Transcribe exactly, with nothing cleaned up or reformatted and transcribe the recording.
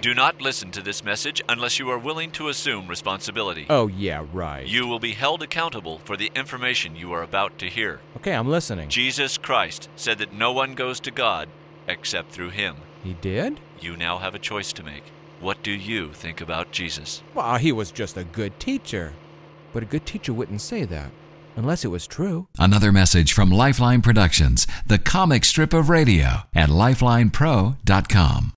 Do not listen to this message unless you are willing to assume responsibility. Oh, yeah, right. You will be held accountable for the information you are about to hear. Okay, I'm listening. Jesus Christ said that no one goes to God except through Him. He did? You now have a choice to make. What do you think about Jesus? Well, he was just a good teacher. But a good teacher wouldn't say that, unless it was true. Another message from Lifeline Productions, the comic strip of radio, at lifeline pro dot com.